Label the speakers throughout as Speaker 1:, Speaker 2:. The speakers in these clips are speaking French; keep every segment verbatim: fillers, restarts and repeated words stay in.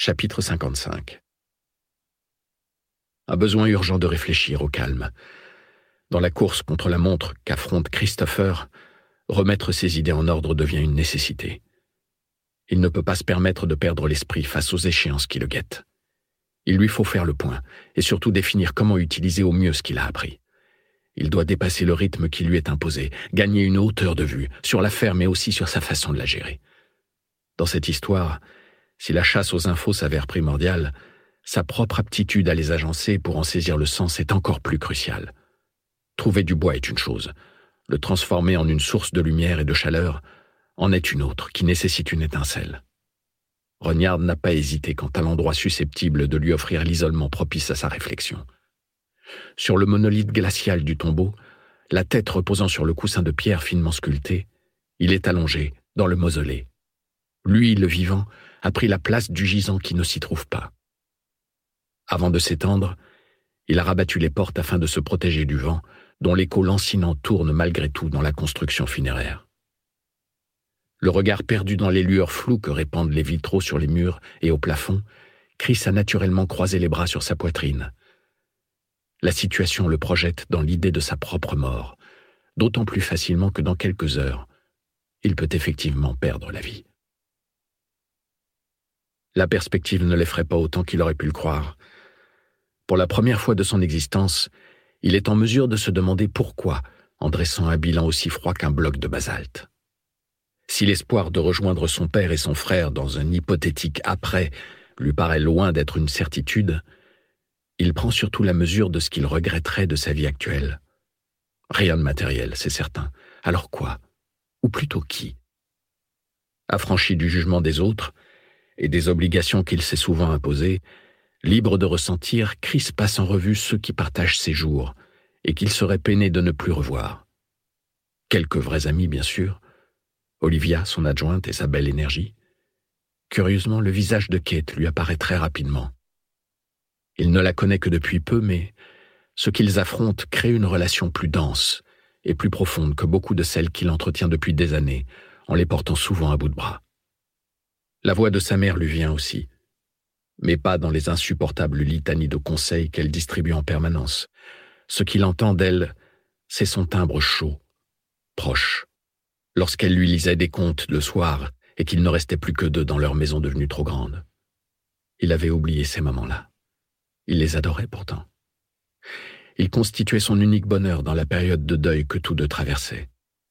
Speaker 1: Chapitre cinquante-cinq. Un besoin urgent de réfléchir au calme. Dans la course contre la montre qu'affronte Christopher, remettre ses idées en ordre devient une nécessité. Il ne peut pas se permettre de perdre l'esprit face aux échéances qui le guettent. Il lui faut faire le point, et surtout définir comment utiliser au mieux ce qu'il a appris. Il doit dépasser le rythme qui lui est imposé, gagner une hauteur de vue, sur l'affaire mais aussi sur sa façon de la gérer. Dans cette histoire, si la chasse aux infos s'avère primordiale, sa propre aptitude à les agencer pour en saisir le sens est encore plus cruciale. Trouver du bois est une chose, le transformer en une source de lumière et de chaleur en est une autre, qui nécessite une étincelle. Rognard n'a pas hésité quant à l'endroit susceptible de lui offrir l'isolement propice à sa réflexion. Sur le monolithe glacial du tombeau, la tête reposant sur le coussin de pierre finement sculpté, il est allongé dans le mausolée. Lui, le vivant, a pris la place du gisant qui ne s'y trouve pas. Avant de s'étendre, il a rabattu les portes afin de se protéger du vent, dont l'écho lancinant tourne malgré tout dans la construction funéraire. Le regard perdu dans les lueurs floues que répandent les vitraux sur les murs et au plafond, Chris a naturellement croisé les bras sur sa poitrine. La situation le projette dans l'idée de sa propre mort, d'autant plus facilement que dans quelques heures, il peut effectivement perdre la vie. La perspective ne l'effraie pas autant qu'il aurait pu le croire. Pour la première fois de son existence, il est en mesure de se demander pourquoi, en dressant un bilan aussi froid qu'un bloc de basalte. Si l'espoir de rejoindre son père et son frère dans un hypothétique après lui paraît loin d'être une certitude, il prend surtout la mesure de ce qu'il regretterait de sa vie actuelle. Rien de matériel, c'est certain. Alors quoi? Ou plutôt qui? Affranchi du jugement des autres, et des obligations qu'il s'est souvent imposées, libre de ressentir, Chris passe en revue ceux qui partagent ses jours et qu'il serait peiné de ne plus revoir. Quelques vrais amis, bien sûr, Olivia, son adjointe et sa belle énergie. Curieusement, le visage de Kate lui apparaît très rapidement. Il ne la connaît que depuis peu, mais ce qu'ils affrontent crée une relation plus dense et plus profonde que beaucoup de celles qu'il entretient depuis des années, en les portant souvent à bout de bras. La voix de sa mère lui vient aussi, mais pas dans les insupportables litanies de conseils qu'elle distribue en permanence. Ce qu'il entend d'elle, c'est son timbre chaud, proche, lorsqu'elle lui lisait des contes le soir et qu'il ne restait plus que deux dans leur maison devenue trop grande. Il avait oublié ces moments-là. Il les adorait pourtant. Ils constituaient son unique bonheur dans la période de deuil que tous deux traversaient.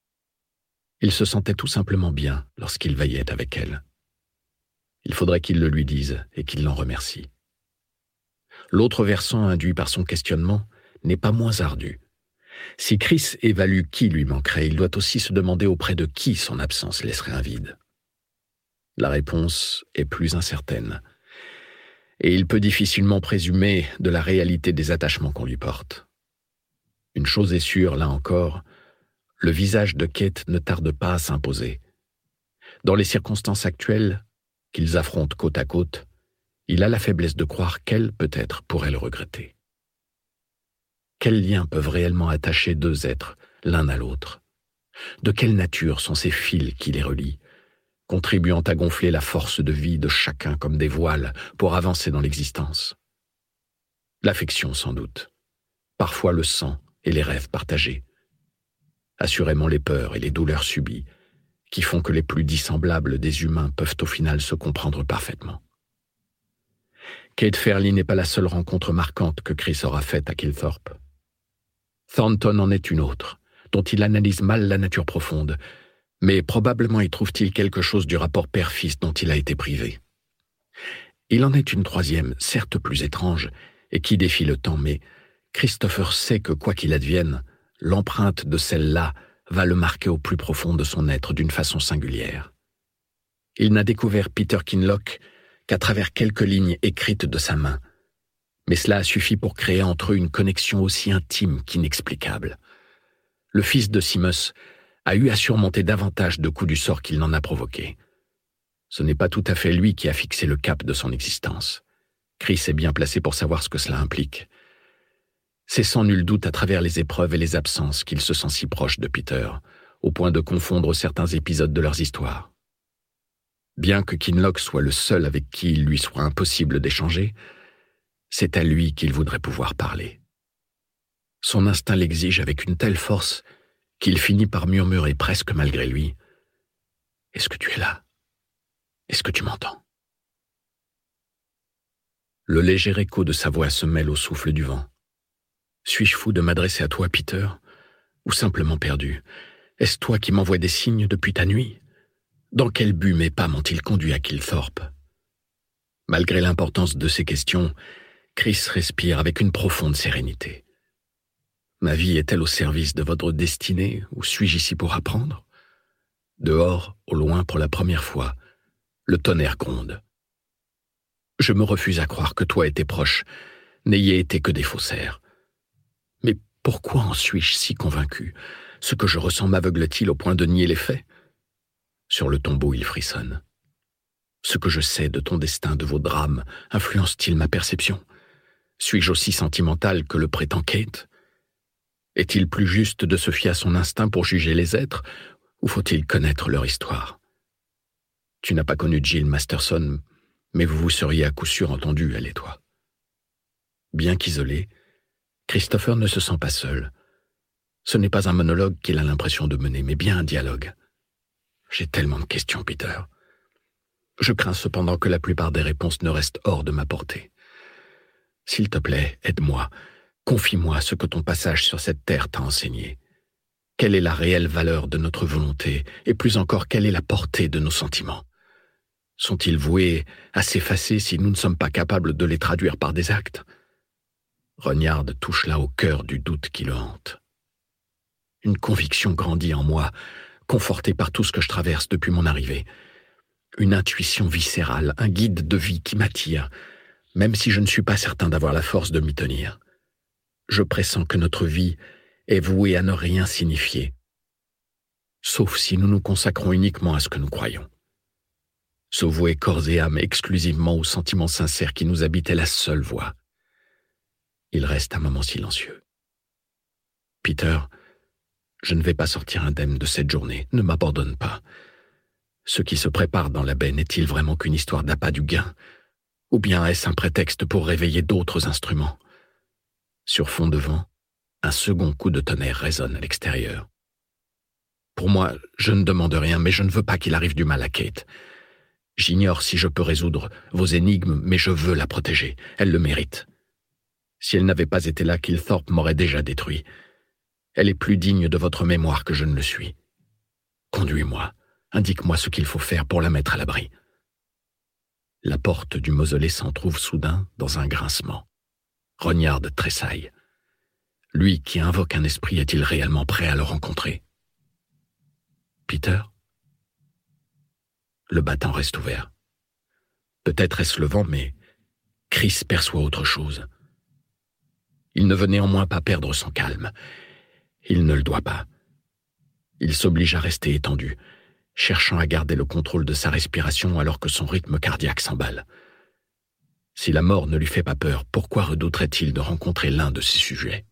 Speaker 1: Il se sentait tout simplement bien lorsqu'il veillait avec elle. Il faudrait qu'il le lui dise et qu'il l'en remercie. L'autre versant induit par son questionnement n'est pas moins ardu. Si Chris évalue qui lui manquerait, il doit aussi se demander auprès de qui son absence laisserait un vide. La réponse est plus incertaine, et il peut difficilement présumer de la réalité des attachements qu'on lui porte. Une chose est sûre, là encore, le visage de Kate ne tarde pas à s'imposer. Dans les circonstances actuelles, qu'ils affrontent côte à côte, il a la faiblesse de croire qu'elle, peut-être, pourrait le regretter. Quels liens peuvent réellement attacher deux êtres l'un à l'autre? De quelle nature sont ces fils qui les relient, contribuant à gonfler la force de vie de chacun comme des voiles pour avancer dans l'existence? L'affection, sans doute. Parfois le sang et les rêves partagés. Assurément les peurs et les douleurs subies, qui font que les plus dissemblables des humains peuvent au final se comprendre parfaitement. Kate Fairley n'est pas la seule rencontre marquante que Chris aura faite à Kilthorpe. Thornton en est une autre, dont il analyse mal la nature profonde, mais probablement y trouve-t-il quelque chose du rapport père-fils dont il a été privé. Il en est une troisième, certes plus étrange, et qui défie le temps, mais Christopher sait que quoi qu'il advienne, l'empreinte de celle-là va le marquer au plus profond de son être d'une façon singulière. Il n'a découvert Peter Kinloch qu'à travers quelques lignes écrites de sa main, mais cela a suffi pour créer entre eux une connexion aussi intime qu'inexplicable. Le fils de Simus a eu à surmonter davantage de coups du sort qu'il n'en a provoqué. Ce n'est pas tout à fait lui qui a fixé le cap de son existence. Chris est bien placé pour savoir ce que cela implique. C'est sans nul doute à travers les épreuves et les absences qu'il se sent si proche de Peter, au point de confondre certains épisodes de leurs histoires. Bien que Kinloch soit le seul avec qui il lui soit impossible d'échanger, c'est à lui qu'il voudrait pouvoir parler. Son instinct l'exige avec une telle force qu'il finit par murmurer presque malgré lui « Est-ce que tu es là? Est-ce que tu m'entends ?» Le léger écho de sa voix se mêle au souffle du vent. Suis-je fou de m'adresser à toi, Peter, ou simplement perdu? Est-ce toi qui m'envoies des signes depuis ta nuit? Dans quel but mes pas m'ont-ils conduit à Kilthorpe? Malgré l'importance de ces questions, Chris respire avec une profonde sérénité. Ma vie est-elle au service de votre destinée, ou suis-je ici pour apprendre? Dehors, au loin pour la première fois, le tonnerre gronde. Je me refuse à croire que toi et tes proches n'ayez été que des faussaires. Mais pourquoi en suis-je si convaincu? Ce que je ressens m'aveugle-t-il au point de nier les faits? Sur le tombeau, il frissonne. Ce que je sais de ton destin, de vos drames, influence-t-il ma perception? Suis-je aussi sentimental que le prétend Kate? Est-il plus juste de se fier à son instinct pour juger les êtres, ou faut-il connaître leur histoire? Tu n'as pas connu Jill Masterson, mais vous vous seriez à coup sûr entendu, elle et toi. Bien qu'isolé, Christopher ne se sent pas seul. Ce n'est pas un monologue qu'il a l'impression de mener, mais bien un dialogue. J'ai tellement de questions, Peter. Je crains cependant que la plupart des réponses ne restent hors de ma portée. S'il te plaît, aide-moi. Confie-moi ce que ton passage sur cette terre t'a enseigné. Quelle est la réelle valeur de notre volonté, et plus encore, quelle est la portée de nos sentiments? Sont-ils voués à s'effacer si nous ne sommes pas capables de les traduire par des actes? Ronyard touche là au cœur du doute qui le hante. Une conviction grandit en moi, confortée par tout ce que je traverse depuis mon arrivée. Une intuition viscérale, un guide de vie qui m'attire, même si je ne suis pas certain d'avoir la force de m'y tenir. Je pressens que notre vie est vouée à ne rien signifier, sauf si nous nous consacrons uniquement à ce que nous croyons. Se vouer corps et âme exclusivement aux sentiments sincères qui nous habitent est la seule voie. Il reste un moment silencieux. Peter, je ne vais pas sortir indemne de cette journée, ne m'abandonne pas. Ce qui se prépare dans la baie n'est-il vraiment qu'une histoire d'appât du gain, ou bien est-ce un prétexte pour réveiller d'autres instruments? Sur fond de vent, un second coup de tonnerre résonne à l'extérieur. Pour moi, je ne demande rien, mais je ne veux pas qu'il arrive du mal à Kate. J'ignore si je peux résoudre vos énigmes, mais je veux la protéger. Elle le mérite. Si elle n'avait pas été là, Kilthorpe m'aurait déjà détruit. Elle est plus digne de votre mémoire que je ne le suis. Conduis-moi, indique-moi ce qu'il faut faire pour la mettre à l'abri. La porte du mausolée s'entr'ouvre soudain dans un grincement. Ronyard tressaille. Lui qui invoque un esprit est-il réellement prêt à le rencontrer? Peter? Le battant reste ouvert. Peut-être est-ce le vent, mais Chris perçoit autre chose. Il ne veut néanmoins pas perdre son calme. Il ne le doit pas. Il s'oblige à rester étendu, cherchant à garder le contrôle de sa respiration alors que son rythme cardiaque s'emballe. Si la mort ne lui fait pas peur, pourquoi redouterait-il de rencontrer l'un de ses sujets?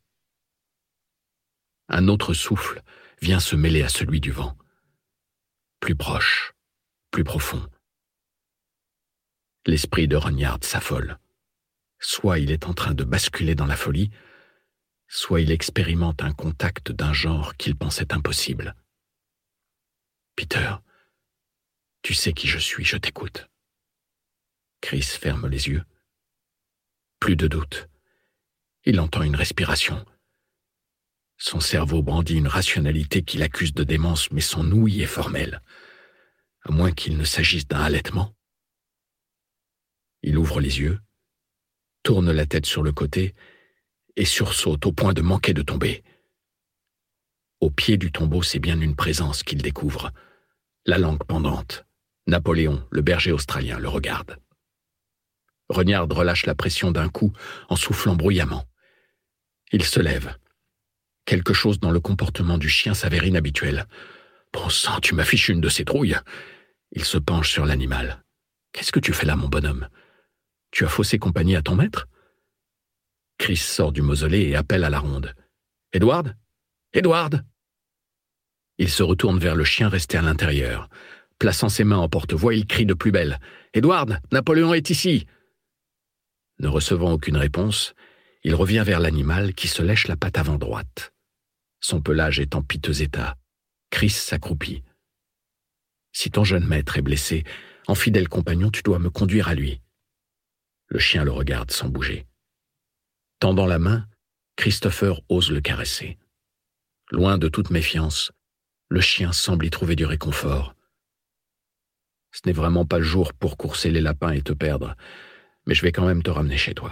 Speaker 1: Un autre souffle vient se mêler à celui du vent. Plus proche, plus profond. L'esprit de Ronyard s'affole. Soit il est en train de basculer dans la folie, soit il expérimente un contact d'un genre qu'il pensait impossible. Peter, tu sais qui je suis, je t'écoute. Chris ferme les yeux. Plus de doute. Il entend une respiration. Son cerveau brandit une rationalité qu'il accuse de démence, mais son ouïe est formelle. À moins qu'il ne s'agisse d'un halètement. Il ouvre les yeux, tourne la tête sur le côté et sursaute au point de manquer de tomber. Au pied du tombeau, c'est bien une présence qu'il découvre. La langue pendante. Napoléon, le berger australien, le regarde. Ronyard relâche la pression d'un coup en soufflant bruyamment. Il se lève. Quelque chose dans le comportement du chien s'avère inhabituel. « Bon sang, tu m'affiches une de ces trouilles !» Il se penche sur l'animal. « Qu'est-ce que tu fais là, mon bonhomme? Tu as faussé compagnie à ton maître ?» Chris sort du mausolée et appelle à la ronde. « Edward? Edward !» Il se retourne vers le chien resté à l'intérieur. Plaçant ses mains en porte-voix, il crie de plus belle. « Edward, Napoléon est ici !» Ne recevant aucune réponse, il revient vers l'animal qui se lèche la patte avant droite. Son pelage est en piteux état. Chris s'accroupit. « Si ton jeune maître est blessé, en fidèle compagnon, tu dois me conduire à lui. » Le chien le regarde sans bouger. Tendant la main, Christopher ose le caresser. Loin de toute méfiance, le chien semble y trouver du réconfort. « Ce n'est vraiment pas le jour pour courser les lapins et te perdre, mais je vais quand même te ramener chez toi. »